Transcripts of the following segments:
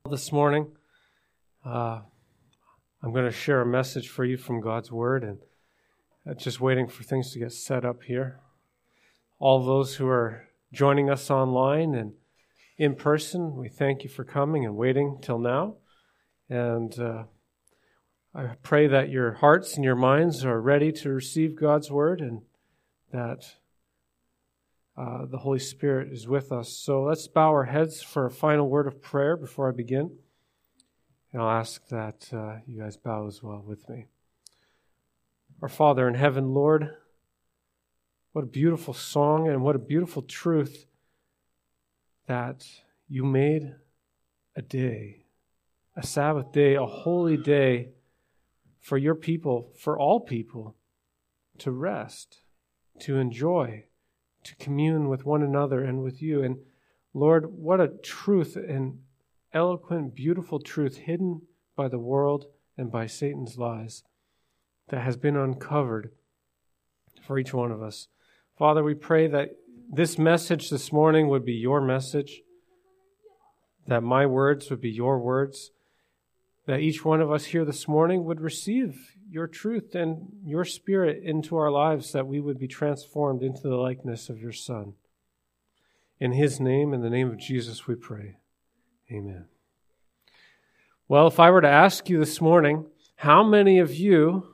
This morning, I'm going to share a message for you from God's Word, and just waiting for things to get set up here. All those who are joining us online and in person, we thank you for coming and waiting till now. And I pray that your hearts and your minds are ready to receive God's Word, and that the Holy Spirit is with us. So let's bow our heads for a final word of prayer before I begin. And I'll ask that you guys bow as well with me. Our Father in heaven, Lord, what a beautiful song and what a beautiful truth that you made a day, a Sabbath day, a holy day for your people, for all people, to rest, to enjoy, to commune with one another and with you. And Lord, what a truth, and eloquent, beautiful truth hidden by the world and by Satan's lies that has been uncovered for each one of us. Father, we pray that this message this morning would be your message, that my words would be your words, that each one of us here this morning would receive your truth and your Spirit into our lives, that we would be transformed into the likeness of your Son. In his name, in the name of Jesus, we pray. Amen. Well, if I were to ask you this morning, how many of you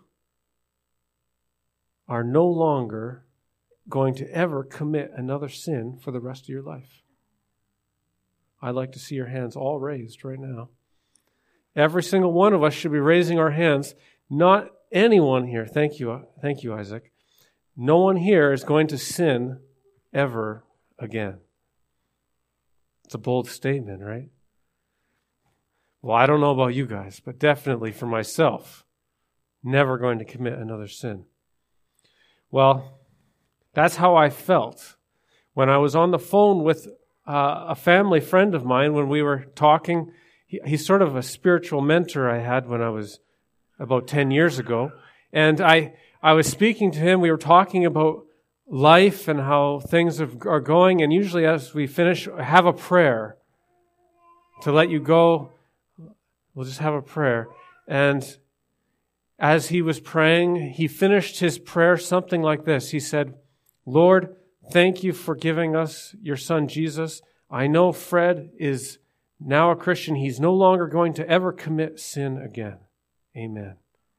are no longer going to ever commit another sin for the rest of your life? I'd like to see your hands all raised right now. Every single one of us should be raising our hands. Not anyone here. Thank you, Isaac. No one here is going to sin ever again. It's a bold statement, right? Well, I don't know about you guys, but definitely for myself, never going to commit another sin. Well, that's how I felt when I was on the phone with a family friend of mine when we were talking. He's sort of a spiritual mentor I had when I was about 10 years ago. And I was speaking to him. We were talking about life and how things are going. And usually as we finish, I have a prayer to let you go. We'll just have a prayer. And as he was praying, he finished his prayer something like this. He said, Lord, thank you for giving us your son, Jesus. I know Fred is now a Christian. He's no longer going to ever commit sin again. Amen.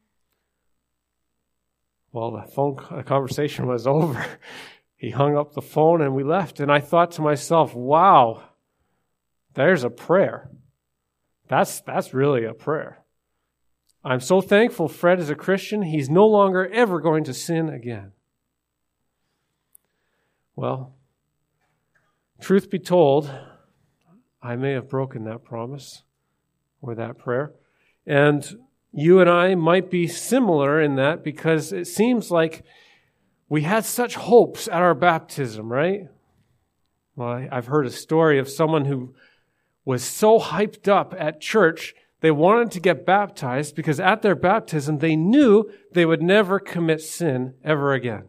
Well, the conversation was over. He hung up the phone and we left. And I thought to myself, wow, there's a prayer. That's really a prayer. I'm so thankful Fred is a Christian. He's no longer ever going to sin again. Well, truth be told, I may have broken that promise or that prayer. And you and I might be similar in that, because it seems like we had such hopes at our baptism, right? Well, I've heard a story of someone who was so hyped up at church, they wanted to get baptized because at their baptism, they knew they would never commit sin ever again.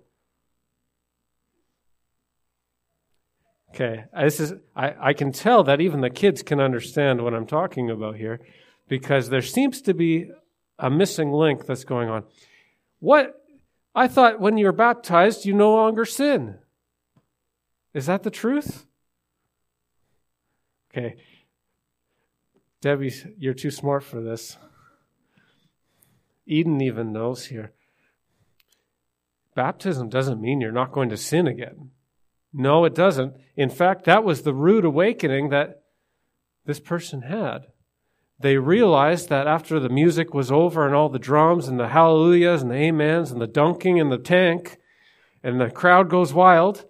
Okay, I can tell that even the kids can understand what I'm talking about here, because there seems to be a missing link that's going on. What? I thought when you're baptized, you no longer sin. Is that the truth? Okay. Debbie, you're too smart for this. Eden even knows here. Baptism doesn't mean you're not going to sin again. No, it doesn't. In fact, that was the rude awakening that this person had. They realized that after the music was over and all the drums and the hallelujahs and the amens and the dunking in the tank and the crowd goes wild,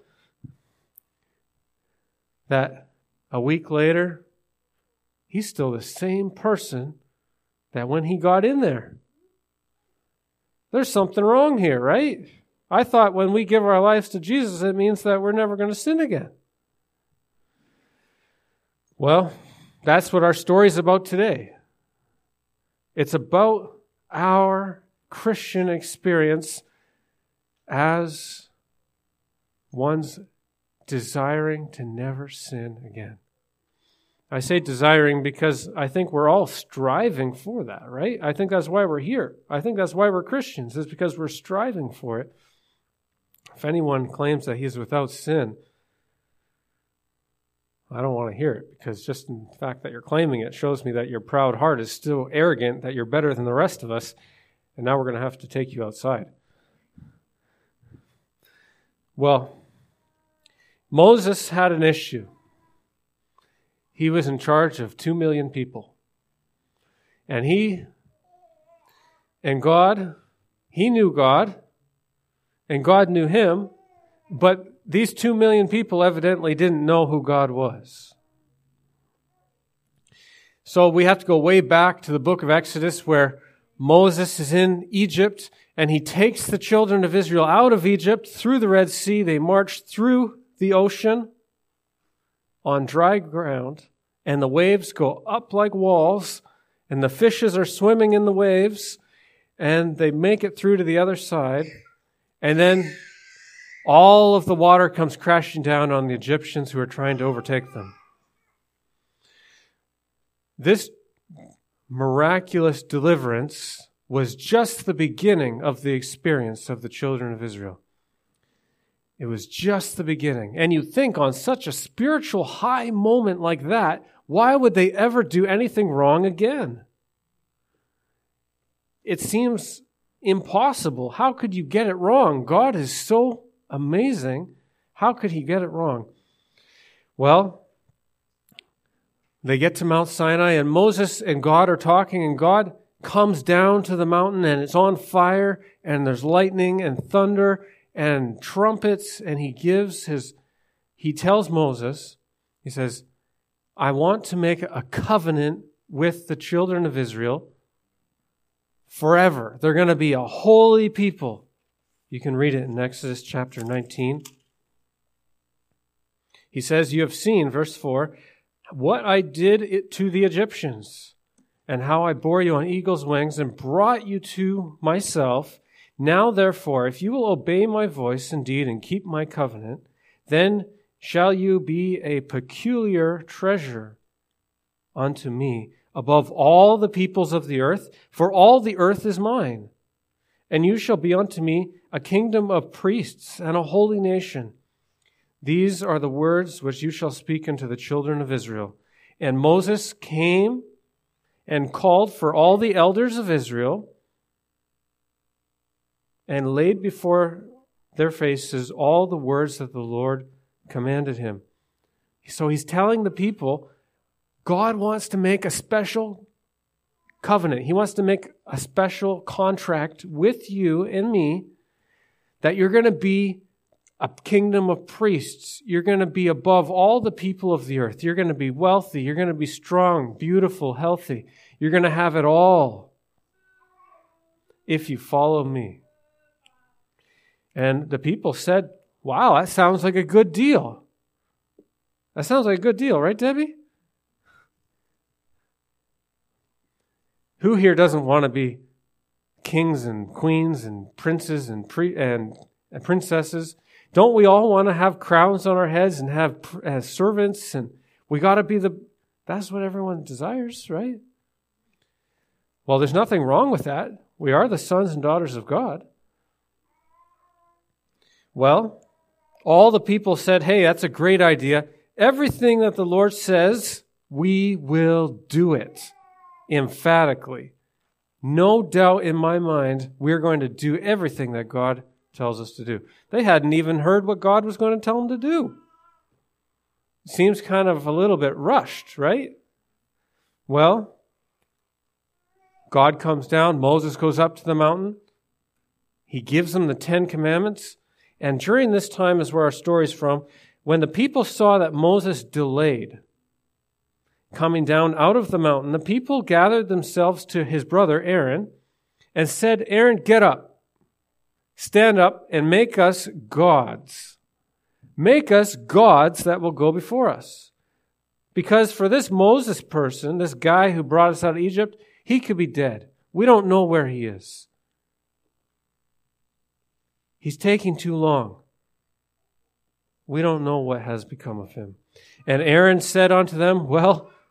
that a week later, he's still the same person that when he got in there. There's something wrong here, right? I thought when we give our lives to Jesus, it means that we're never going to sin again. Well, that's what our story is about today. It's about our Christian experience as one's desiring to never sin again. I say desiring because I think we're all striving for that, right? I think that's why we're here. I think that's why we're Christians, is because we're striving for it. If anyone claims that he's without sin, I don't want to hear it, because just in the fact that you're claiming it shows me that your proud heart is still arrogant, that you're better than the rest of us, and now we're going to have to take you outside. Well, Moses had an issue. He was in charge of 2 million people. And he knew God, and God knew him, but these 2 million people evidently didn't know who God was. So we have to go way back to the book of Exodus, where Moses is in Egypt, and he takes the children of Israel out of Egypt through the Red Sea. They march through the ocean on dry ground, and the waves go up like walls, and the fishes are swimming in the waves, and they make it through to the other side, and then all of the water comes crashing down on the Egyptians who are trying to overtake them. This miraculous deliverance was just the beginning of the experience of the children of Israel. It was just the beginning. And you think, on such a spiritual high moment like that, why would they ever do anything wrong again? It seems impossible. How could you get it wrong? God is so amazing. How could he get it wrong? Well, they get to Mount Sinai, and Moses and God are talking, and God comes down to the mountain, and it's on fire, and there's lightning and thunder and trumpets, and he tells Moses, he says, I want to make a covenant with the children of Israel forever. They're going to be a holy people. You can read it in Exodus chapter 19. He says, you have seen, verse 4, what I did to the Egyptians, and how I bore you on eagle's wings and brought you to myself. Now, therefore, if you will obey my voice indeed and keep my covenant, then shall you be a peculiar treasure unto me above all the peoples of the earth, for all the earth is mine. And you shall be unto me a kingdom of priests and a holy nation. These are the words which you shall speak unto the children of Israel. And Moses came and called for all the elders of Israel and laid before their faces all the words that the Lord commanded him. So he's telling the people, God wants to make a special covenant. He wants to make a special contract with you and me that you're going to be a kingdom of priests. You're going to be above all the people of the earth. You're going to be wealthy. You're going to be strong, beautiful, healthy. You're going to have it all if you follow me. And the people said, wow, that sounds like a good deal. That sounds like a good deal, right, Debbie? Who here doesn't want to be kings and queens and princes and princesses? Don't we all want to have crowns on our heads and have servants? And we got to be that's what everyone desires, right? Well, there's nothing wrong with that. We are the sons and daughters of God. Well, all the people said, hey, that's a great idea. Everything that the Lord says, we will do it emphatically. No doubt in my mind, we're going to do everything that God tells us to do. They hadn't even heard what God was going to tell them to do. Seems kind of a little bit rushed, right? Well, God comes down. Moses goes up to the mountain. He gives them the 10 Commandments. And during this time is where our story's from. When the people saw that Moses delayed coming down out of the mountain, the people gathered themselves to his brother Aaron and said, Aaron, get up, stand up, and make us gods. Make us gods that will go before us. Because for this Moses person, this guy who brought us out of Egypt, he could be dead. We don't know where he is. He's taking too long. We don't know what has become of him. And Aaron said unto them, well,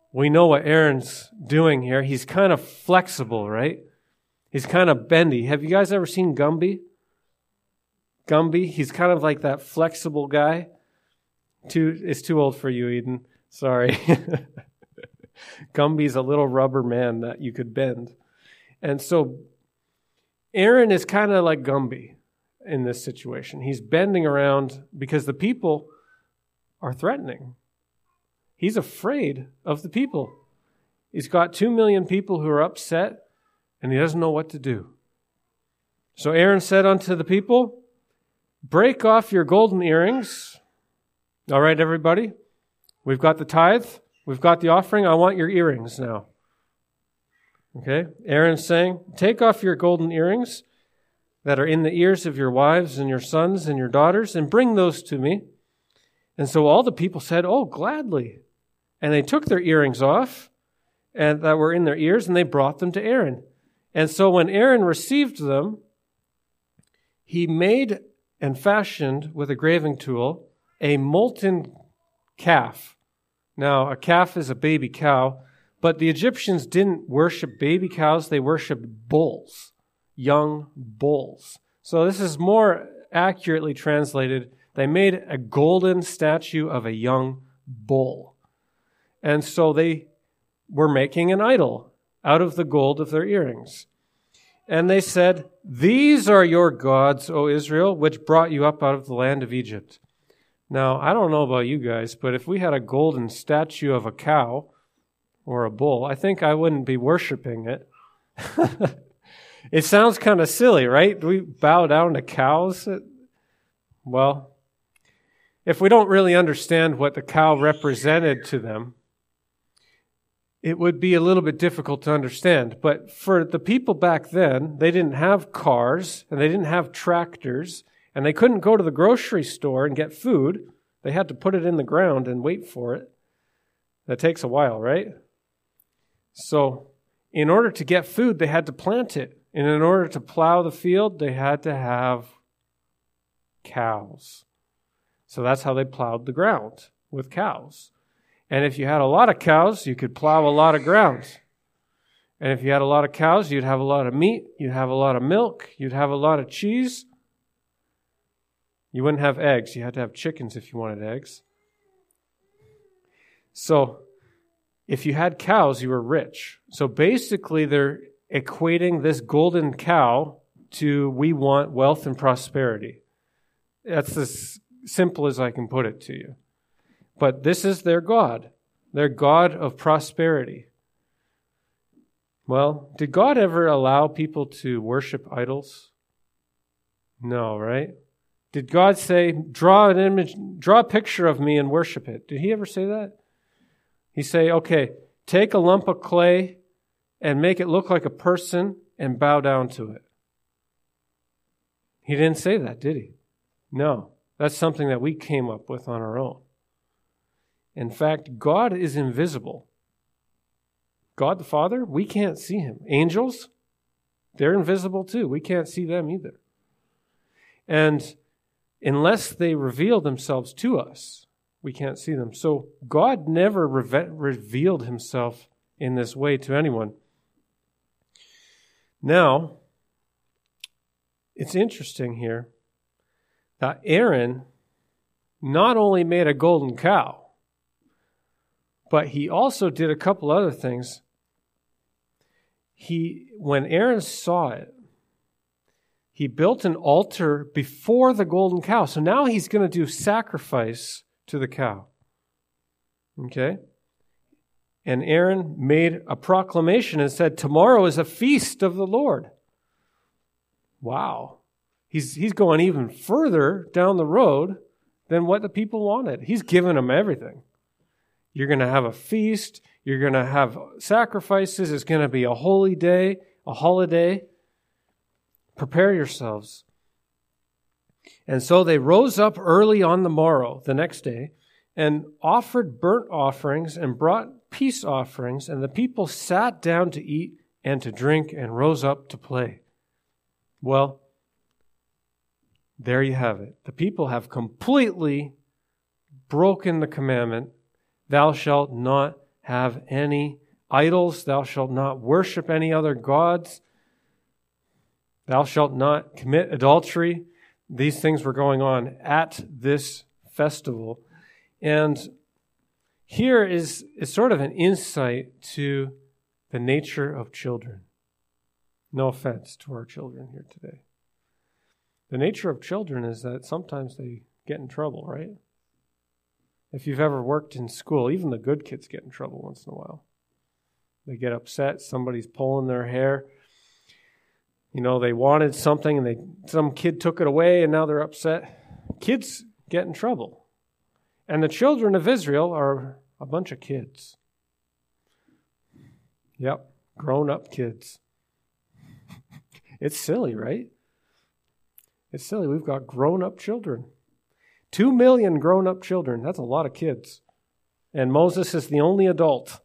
we know what Aaron's doing here. He's kind of flexible, right? He's kind of bendy. Have you guys ever seen Gumby? Gumby, he's kind of like that flexible guy. It's too old for you, Eden. Sorry. Gumby's a little rubber man that you could bend. And so Aaron is kind of like Gumby in this situation. He's bending around because the people are threatening. He's afraid of the people. He's got 2 million people who are upset, and he doesn't know what to do. So Aaron said unto the people, break off your golden earrings. All right, everybody, we've got the tithe, we've got the offering. I want your earrings now. Okay, Aaron's saying, take off your golden earrings that are in the ears of your wives and your sons and your daughters, and bring those to me. And so all the people said, oh, gladly. And they took their earrings off and that were in their ears, and they brought them to Aaron. And so when Aaron received them, he made and fashioned with a graving tool a molten calf. Now, a calf is a baby cow, but the Egyptians didn't worship baby cows. They worshiped bulls, young bulls. So this is more accurately translated. They made a golden statue of a young bull. And so they were making an idol out of the gold of their earrings. And they said, these are your gods, O Israel, which brought you up out of the land of Egypt. Now, I don't know about you guys, but if we had a golden statue of a cow or a bull, I think I wouldn't be worshiping it. It sounds kind of silly, right? Do we bow down to cows? Well, if we don't really understand what the cow represented to them, it would be a little bit difficult to understand. But for the people back then, they didn't have cars, and they didn't have tractors, and they couldn't go to the grocery store and get food. They had to put it in the ground and wait for it. That takes a while, right? So in order to get food, they had to plant it. And in order to plow the field, they had to have cows. So that's how they plowed the ground, with cows. And if you had a lot of cows, you could plow a lot of ground. And if you had a lot of cows, you'd have a lot of meat, you'd have a lot of milk, you'd have a lot of cheese. You wouldn't have eggs. You had to have chickens if you wanted eggs. So if you had cows, you were rich. So basically, they're equating this golden cow to we want wealth and prosperity. That's as simple as I can put it to you. But this is their God of prosperity. Well, did God ever allow people to worship idols? No, right? Did God say, draw an image, draw a picture of me and worship it? Did he ever say that? He say, okay, take a lump of clay and make it look like a person and bow down to it. He didn't say that, did he? No, that's something that we came up with on our own. In fact, God is invisible. God the Father, we can't see him. Angels, they're invisible too. We can't see them either. And unless they reveal themselves to us, we can't see them. So God never revealed himself in this way to anyone. Now, it's interesting here that Aaron not only made a golden cow, but he also did a couple other things. When Aaron saw it, he built an altar before the golden cow. So now he's going to do sacrifice to the cow. Okay? And Aaron made a proclamation and said, tomorrow is a feast of the Lord. Wow. He's going even further down the road than what the people wanted. He's given them everything. You're going to have a feast. You're going to have sacrifices. It's going to be a holy day, a holiday. Prepare yourselves. And so they rose up early on the morrow, the next day, and offered burnt offerings and brought peace offerings. And the people sat down to eat and to drink and rose up to play. Well, there you have it. The people have completely broken the commandment, thou shalt not have any idols. Thou shalt not worship any other gods. Thou shalt not commit adultery. These things were going on at this festival. And here is sort of an insight to the nature of children. No offense to our children here today. The nature of children is that sometimes they get in trouble, right? If you've ever worked in school, even the good kids get in trouble once in a while. They get upset, somebody's pulling their hair. You know, they wanted something and some kid took it away and now they're upset. Kids get in trouble. And the children of Israel are a bunch of kids. Yep, grown-up kids. It's silly, right? It's silly. We've got grown-up children. 2 million grown-up children. That's a lot of kids. And Moses is the only adult.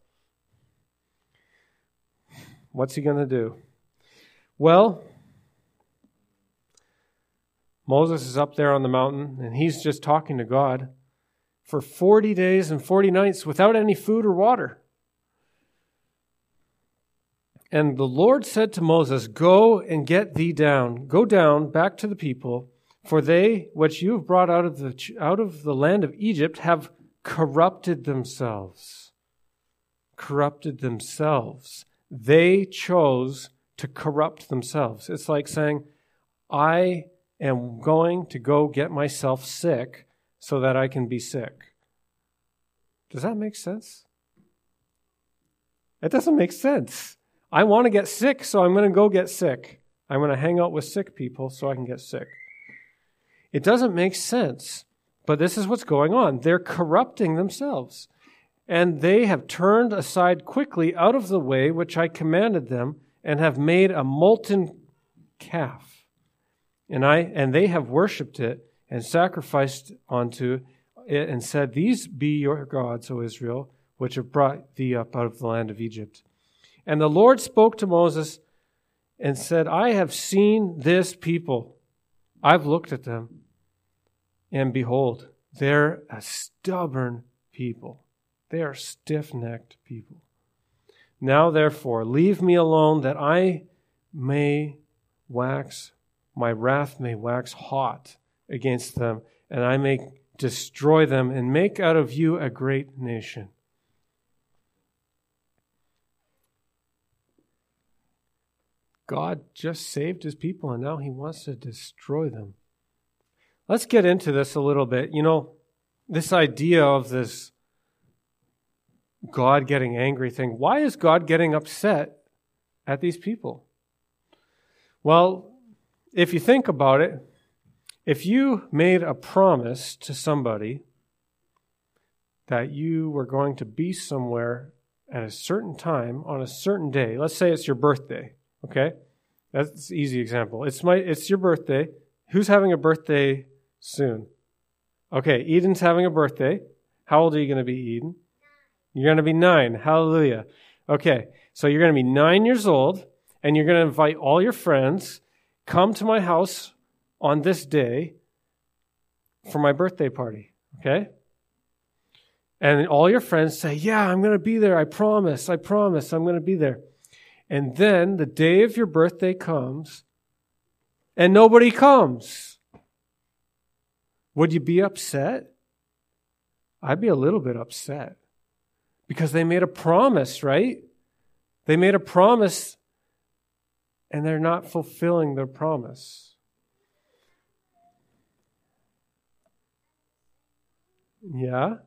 What's he going to do? Well, Moses is up there on the mountain, and he's just talking to God for 40 days and 40 nights without any food or water. And the Lord said to Moses, "Go and get thee down. Go down back to the people, for they, which you have brought out of the land of Egypt, have corrupted themselves." Corrupted themselves. They chose to corrupt themselves. It's like saying, I am going to go get myself sick so that I can be sick. Does that make sense? It doesn't make sense. I want to get sick, so I'm going to go get sick. I'm going to hang out with sick people so I can get sick. It doesn't make sense, but this is what's going on. They're corrupting themselves, and they have turned aside quickly out of the way which I commanded them, and have made a molten calf. And they have worshipped it and sacrificed unto it and said, "These be your gods, O Israel, which have brought thee up out of the land of Egypt." And the Lord spoke to Moses and said, "I have seen this people. I've looked at them. And behold, they're a stubborn people. They are stiff-necked people. Now, therefore, leave me alone that my wrath may wax hot against them, and I may destroy them and make out of you a great nation." God just saved his people, and now he wants to destroy them. Let's get into this a little bit. You know, this idea of this God getting angry thing. Why is God getting upset at these people? Well, if you think about it, if you made a promise to somebody that you were going to be somewhere at a certain time on a certain day, let's say it's your birthday, okay? That's an easy example. It's your birthday. Who's having a birthday soon? Okay, Eden's having a birthday. How old are you going to be, Eden? You're going to be 9. Hallelujah. Okay, so you're going to be 9 years old, and you're going to invite all your friends, come to my house on this day for my birthday party, okay? And all your friends say, "Yeah, I'm going to be there. I promise, I'm going to be there." And then the day of your birthday comes, and nobody comes. Would you be upset? I'd be a little bit upset. Because they made a promise, right? They made a promise, and they're not fulfilling their promise. Yeah?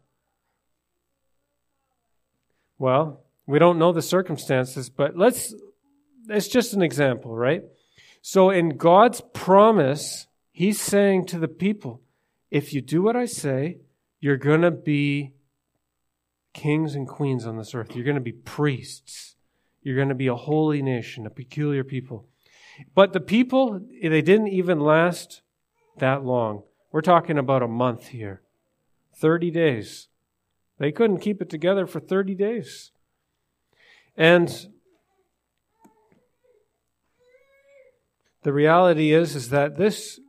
Well, we don't know the circumstances, but it's just an example, right? So in God's promise, he's saying to the people, if you do what I say, you're going to be kings and queens on this earth. You're going to be priests. You're going to be a holy nation, a peculiar people. But the people, they didn't even last that long. We're talking about a month here. 30 days. They couldn't keep it together for 30 days. And the reality is that this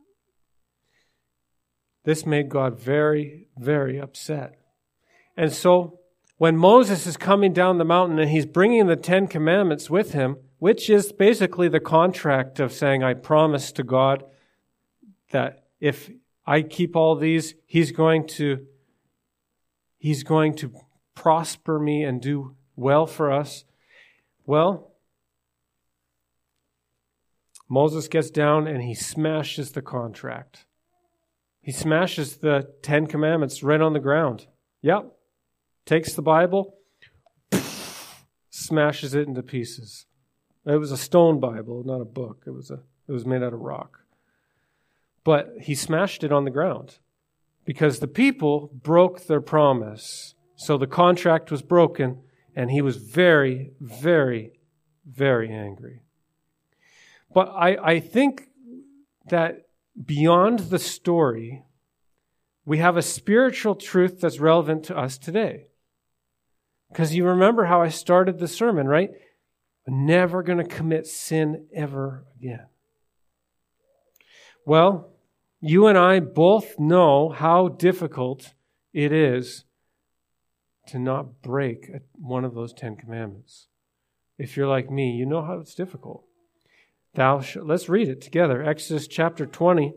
made God very, very upset. And so when Moses is coming down the mountain and he's bringing the 10 Commandments with him, which is basically the contract of saying, I promise to God that if I keep all these, He's going to prosper me and do well for us. Well, Moses gets down and he smashes the contract. He smashes the 10 Commandments right on the ground. Yep. Takes the Bible, smashes it into pieces. It was a stone Bible, not a book. It was made out of rock. But he smashed it on the ground because the people broke their promise. So the contract was broken, and he was very, very, very angry. But I think that beyond the story, we have a spiritual truth that's relevant to us today. Because you remember how I started the sermon, right? I'm never going to commit sin ever again. Well, you and I both know how difficult it is to not break one of those 10 Commandments. If you're like me, you know how it's difficult. Let's read it together. Exodus chapter 20.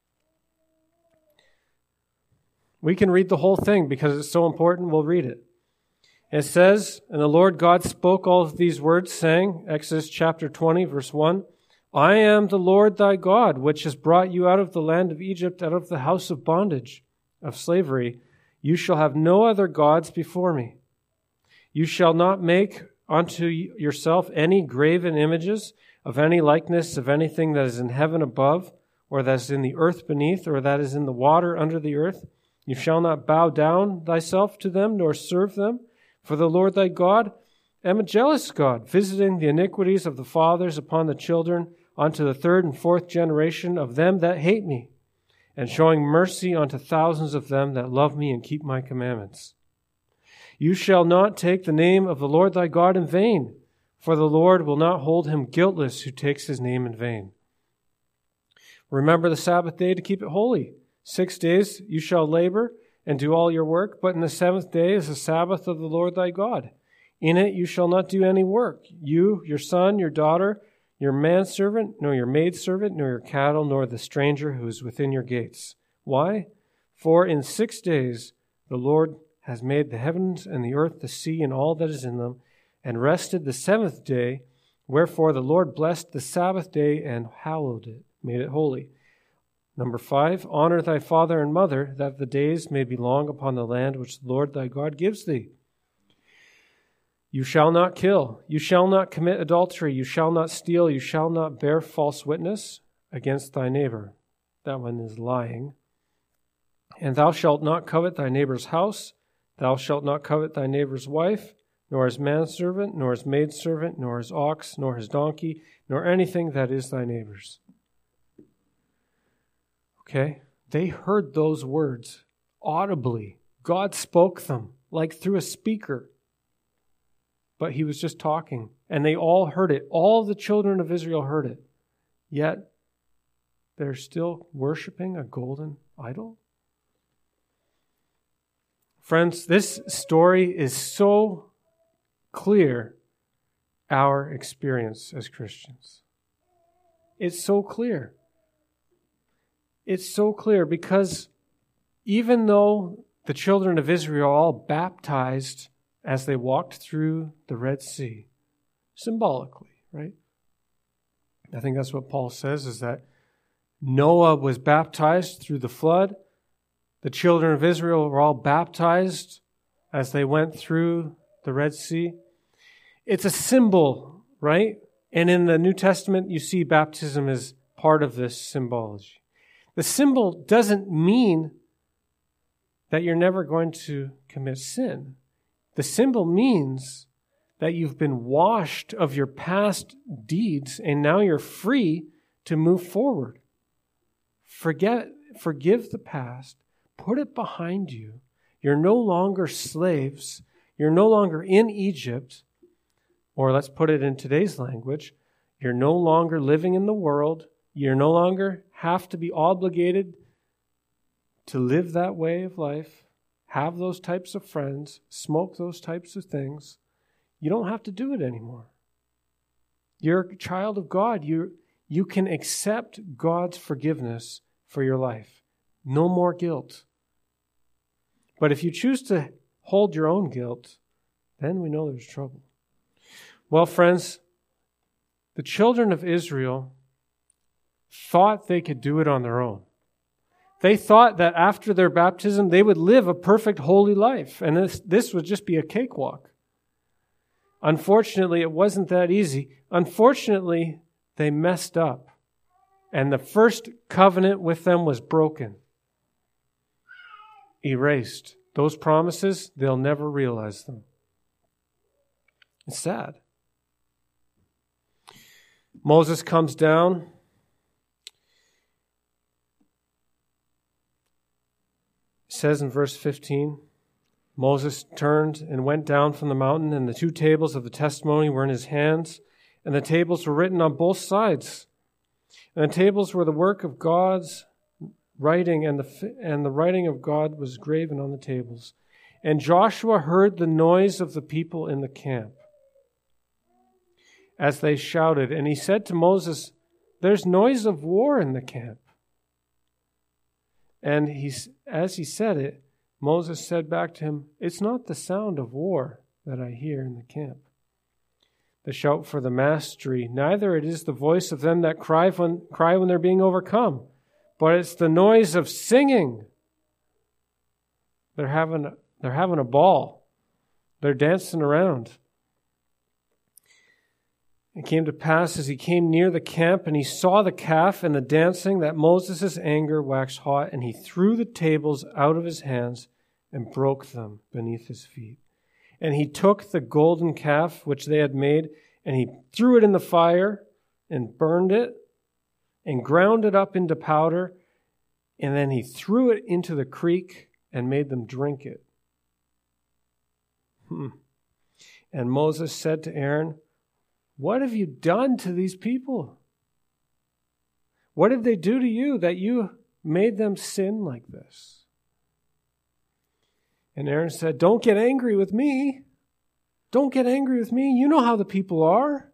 We can read the whole thing because it's so important. We'll read it. It says, and the Lord God spoke all of these words, saying, Exodus chapter 20, verse 1, I am the Lord thy God, which has brought you out of the land of Egypt, out of the house of bondage, of slavery. You shall have no other gods before me. You shall not make unto yourself any graven images of any likeness of anything that is in heaven above, or that is in the earth beneath, or that is in the water under the earth. You shall not bow down thyself to them, nor serve them. For the Lord thy God am a jealous God, visiting the iniquities of the fathers upon the children, unto the third and fourth generation of them that hate me, and showing mercy unto thousands of them that love me and keep my commandments. You shall not take the name of the Lord thy God in vain, for the Lord will not hold him guiltless who takes his name in vain. Remember the Sabbath day to keep it holy. 6 days you shall labor and do all your work, but in the seventh day is the Sabbath of the Lord thy God. In it you shall not do any work, you, your son, your daughter, your manservant, nor your maidservant, nor your cattle, nor the stranger who is within your gates. Why? For in 6 days the Lord has made the heavens and the earth, the sea, and all that is in them, and rested the seventh day. Wherefore the Lord blessed the Sabbath day and hallowed it, made it holy. Number 5, honor thy father and mother, that the days may be long upon the land which the Lord thy God gives thee. You shall not kill. You shall not commit adultery. You shall not steal. You shall not bear false witness against thy neighbor. That one is lying. And thou shalt not covet thy neighbor's house. Thou shalt not covet thy neighbor's wife, nor his manservant, nor his maidservant, nor his ox, nor his donkey, nor anything that is thy neighbor's. Okay? They heard those words audibly. God spoke them like through a speaker. But he was just talking. And they all heard it. All the children of Israel heard it. Yet, they're still worshiping a golden idol? Friends, this story is so clear, our experience as Christians. It's so clear. It's so clear because even though the children of Israel are all baptized as they walked through the Red Sea, symbolically, right? I think that's what Paul says, is that Noah was baptized through the flood. The children of Israel were all baptized as they went through the Red Sea. It's a symbol, right? And in the New Testament, you see baptism as part of this symbology. The symbol doesn't mean that you're never going to commit sin. The symbol means that you've been washed of your past deeds and now you're free to move forward. Forgive the past. Put it behind you. You're no longer slaves. You're no longer in Egypt. Or let's put it in today's language. You're no longer living in the world. You no longer have to be obligated to live that way of life. have those types of friends, smoke those types of things, you don't have to do it anymore. You're a child of God. You can accept God's forgiveness for your life. No more guilt. But if you choose to hold your own guilt, then we know there's trouble. Well, friends, the children of Israel thought they could do it on their own. They thought that after their baptism, they would live a perfect, holy life, and this would just be a cakewalk. Unfortunately, it wasn't that easy. Unfortunately, they messed up, and the first covenant with them was broken, erased. Those promises, they'll never realize them. It's sad. Moses comes down. It says in verse 15, Moses turned and went down from the mountain, and the 2 tables of the testimony were in his hands, and the tables were written on both sides. And the tables were the work of God's writing, and the writing of God was graven on the tables. And Joshua heard the noise of the people in the camp as they shouted, and he said to Moses, "There's noise of war in the camp." And as he said it, Moses said back to him, "It's not the sound of war that I hear in the camp, the shout for the mastery, neither it is the voice of them that cry when they're being overcome, but it's the noise of singing." They're having a ball. They're dancing around. It came to pass as he came near the camp and he saw the calf and the dancing that Moses' anger waxed hot, and he threw the tables out of his hands and broke them beneath his feet. And he took the golden calf which they had made, and he threw it in the fire and burned it and ground it up into powder, and then he threw it into the creek and made them drink it. And Moses said to Aaron, "What have you done to these people? What did they do to you that you made them sin like this?" And Aaron said, "Don't get angry with me. Don't get angry with me. You know how the people are.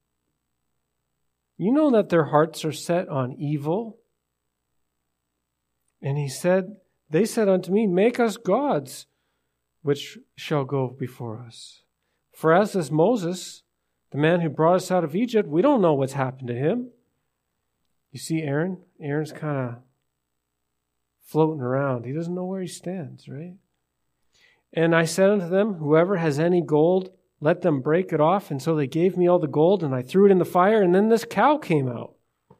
You know that their hearts are set on evil." And they said unto me, "Make us gods, which shall go before us. For as is Moses, the man who brought us out of Egypt, we don't know what's happened to him." You see Aaron? Aaron's kind of floating around. He doesn't know where he stands, right? "And I said unto them, whoever has any gold, let them break it off. And so they gave me all the gold, and I threw it in the fire, and then this cow came out."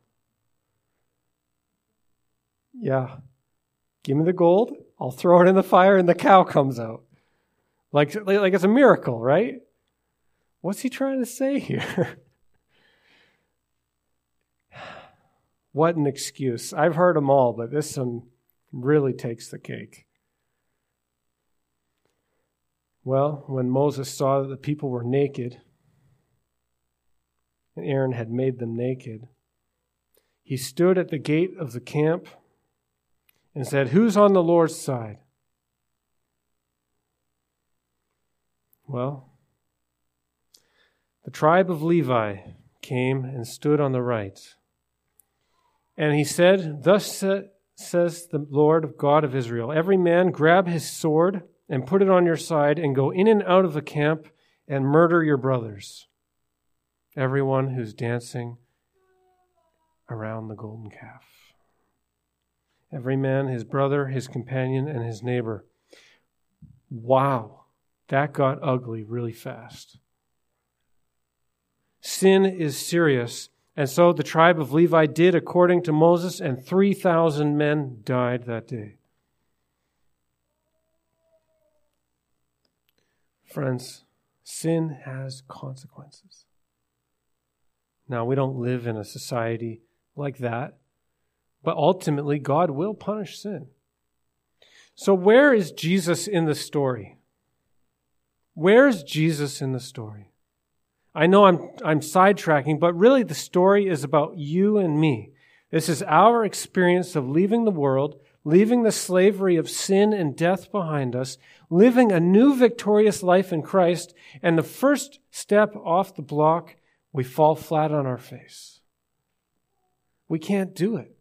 Yeah. Give me the gold, I'll throw it in the fire, and the cow comes out. Like it's a miracle, right? What's he trying to say here? What an excuse. I've heard them all, but this one really takes the cake. Well, when Moses saw that the people were naked, and Aaron had made them naked, he stood at the gate of the camp and said, "Who's on the Lord's side?" Well, the tribe of Levi came and stood on the right. And he said, "Thus says the Lord God of Israel, every man grab his sword and put it on your side and go in and out of the camp and murder your brothers, everyone who's dancing around the golden calf. Every man, his brother, his companion, and his neighbor." Wow, that got ugly really fast. Sin is serious, and so the tribe of Levi did according to Moses, and 3,000 men died that day. Friends, sin has consequences. Now, we don't live in a society like that, but ultimately God will punish sin. So where is Jesus in the story? Where's Jesus in the story? I know I'm sidetracking, but really the story is about you and me. This is our experience of leaving the world, leaving the slavery of sin and death behind us, living a new victorious life in Christ, and the first step off the block, we fall flat on our face. We can't do it.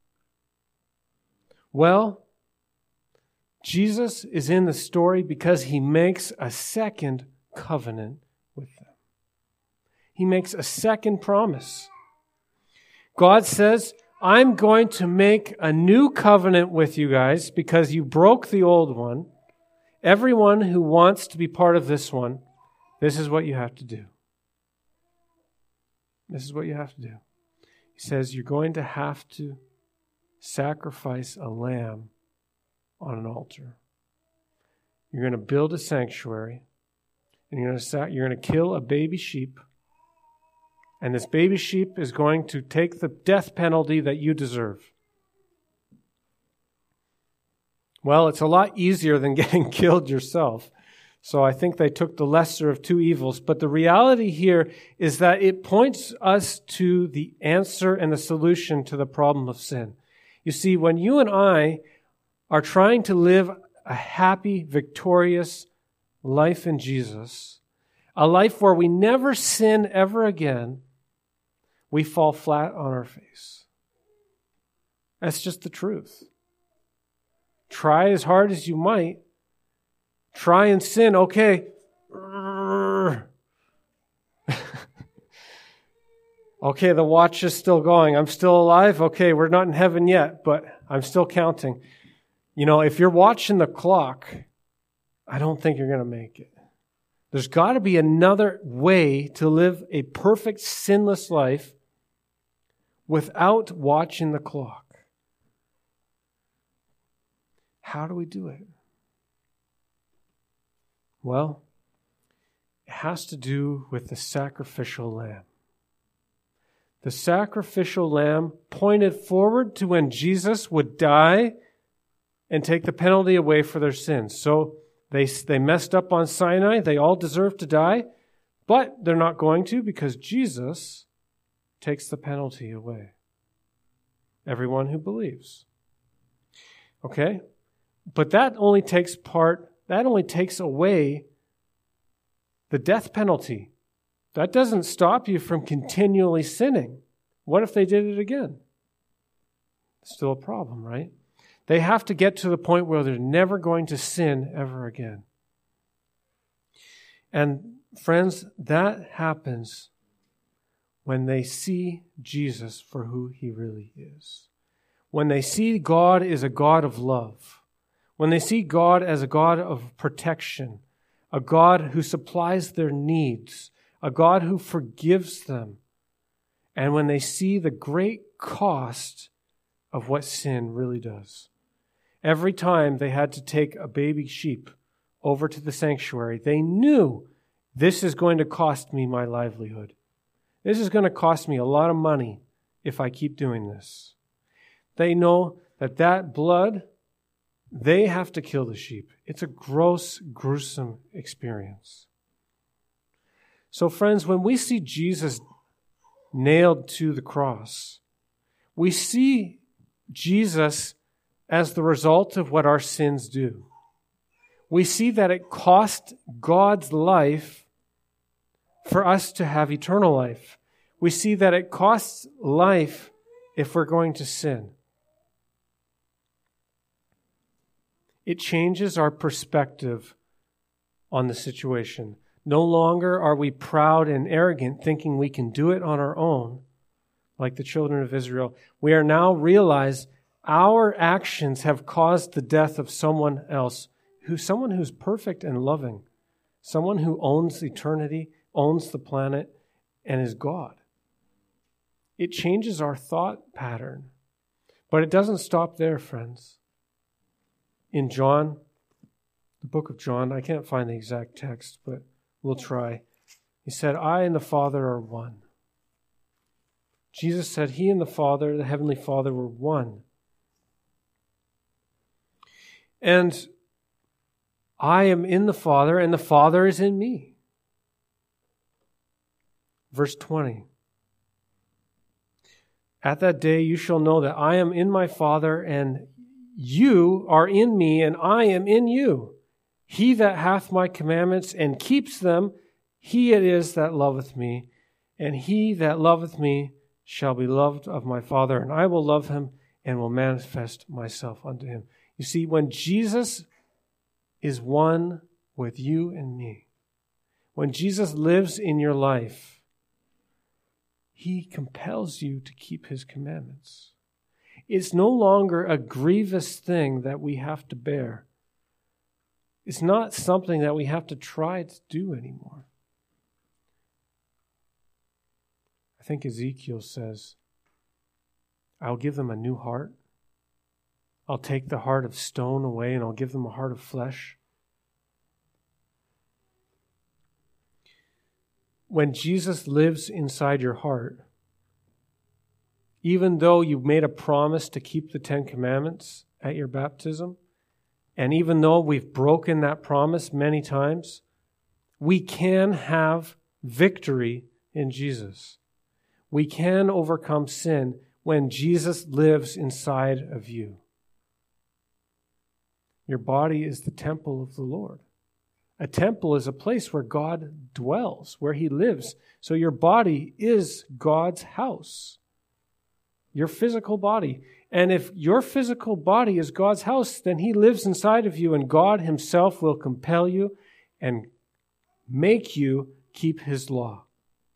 Well, Jesus is in the story because he makes a second covenant with them. He makes a second promise. God says, I'm going to make a new covenant with you guys because you broke the old one. Everyone who wants to be part of this one, this is what you have to do. This is what you have to do. He says you're going to have to sacrifice a lamb on an altar. You're going to build a sanctuary, and you're going to kill a baby sheep. And this baby sheep is going to take the death penalty that you deserve. Well, it's a lot easier than getting killed yourself. So I think they took the lesser of two evils. But the reality here is that it points us to the answer and the solution to the problem of sin. You see, when you and I are trying to live a happy, victorious life in Jesus, a life where we never sin ever again, we fall flat on our face. That's just the truth. Try as hard as you might. Try and sin. Okay. Okay, the watch is still going. I'm still alive. Okay, we're not in heaven yet, but I'm still counting. You know, if you're watching the clock, I don't think you're going to make it. There's got to be another way to live a perfect, sinless life without watching the clock. How do we do it? Well, it has to do with the sacrificial lamb. The sacrificial lamb pointed forward to when Jesus would die and take the penalty away for their sins. So they messed up on Sinai. They all deserve to die, but they're not going to because Jesus takes the penalty away. Everyone who believes. Okay? But that only takes away the death penalty. That doesn't stop you from continually sinning. What if they did it again? Still a problem, right? They have to get to the point where they're never going to sin ever again. And friends, that happens when they see Jesus for who he really is. When they see God is a God of love. When they see God as a God of protection. A God who supplies their needs. A God who forgives them. And when they see the great cost of what sin really does. Every time they had to take a baby sheep over to the sanctuary, they knew this is going to cost me my livelihood. This is going to cost me a lot of money if I keep doing this. They know that blood, they have to kill the sheep. It's a gross, gruesome experience. So friends, when we see Jesus nailed to the cross, we see Jesus as the result of what our sins do. We see that it cost God's life for us to have eternal life. We see that it costs life if we're going to sin. It changes our perspective on the situation. No longer are we proud and arrogant, thinking we can do it on our own, like the children of Israel. We are now realize our actions have caused the death of someone else, someone who's perfect and loving, someone who owns eternity, owns the planet, and is God. It changes our thought pattern. But it doesn't stop there, friends. In John, the book of John, I can't find the exact text, but we'll try. He said, I and the Father are one. Jesus said he and the Father, the Heavenly Father, were one. And I am in the Father, and the Father is in me. Verse 20. At that day you shall know that I am in my Father, and you are in me, and I am in you. He that hath my commandments and keeps them, he it is that loveth me. And he that loveth me shall be loved of my Father, and I will love him and will manifest myself unto him. You see, when Jesus is one with you and me, when Jesus lives in your life, he compels you to keep his commandments. It's no longer a grievous thing that we have to bear. It's not something that we have to try to do anymore. I think Ezekiel says, I'll give them a new heart. I'll take the heart of stone away and I'll give them a heart of flesh. When Jesus lives inside your heart, even though you've made a promise to keep the 10 Commandments at your baptism, and even though we've broken that promise many times, we can have victory in Jesus. We can overcome sin when Jesus lives inside of you. Your body is the temple of the Lord. A temple is a place where God dwells, where he lives. So your body is God's house. Your physical body. And if your physical body is God's house, then he lives inside of you, and God himself will compel you and make you keep his law.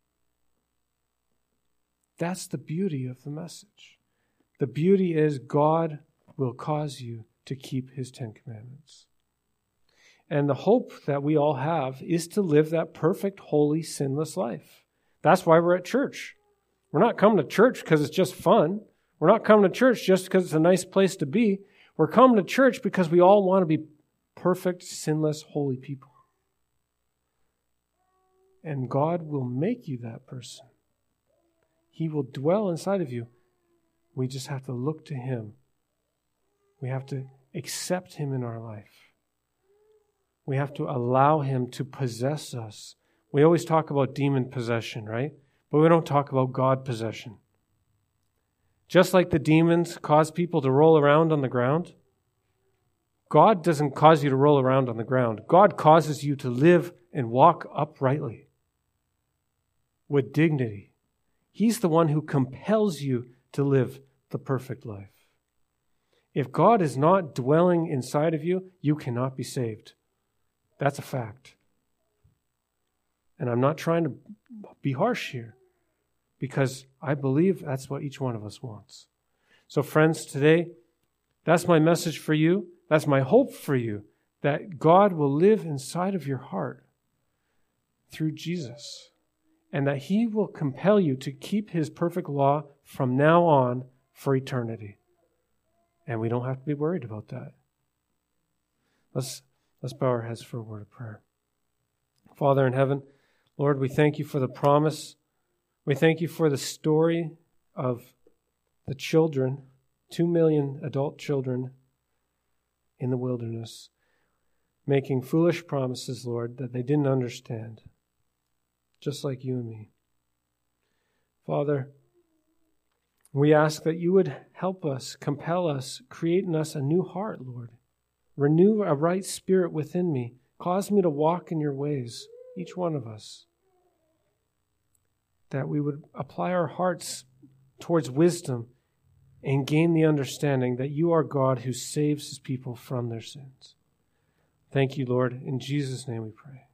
That's the beauty of the message. The beauty is God will cause you to keep his 10 Commandments. And the hope that we all have is to live that perfect, holy, sinless life. That's why we're at church. We're not coming to church because it's just fun. We're not coming to church just because it's a nice place to be. We're coming to church because we all want to be perfect, sinless, holy people. And God will make you that person. He will dwell inside of you. We just have to look to him. We have to accept him in our life. We have to allow him to possess us. We always talk about demon possession, right? But we don't talk about God possession. Just like the demons cause people to roll around on the ground, God doesn't cause you to roll around on the ground. God causes you to live and walk uprightly with dignity. He's the one who compels you to live the perfect life. If God is not dwelling inside of you, you cannot be saved. That's a fact. And I'm not trying to be harsh here, because I believe that's what each one of us wants. So friends, today, that's my message for you. That's my hope for you, that God will live inside of your heart through Jesus, and that he will compel you to keep his perfect law from now on for eternity. And we don't have to be worried about that. Let's bow our heads for a word of prayer. Father in heaven, Lord, we thank you for the promise. We thank you for the story of the children, 2 million adult children in the wilderness, making foolish promises, Lord, that they didn't understand, just like you and me. Father, we ask that you would help us, compel us, create in us a new heart, Lord. Renew a right spirit within me. Cause me to walk in your ways, each one of us. That we would apply our hearts towards wisdom and gain the understanding that you are God who saves his people from their sins. Thank you, Lord. In Jesus' name we pray.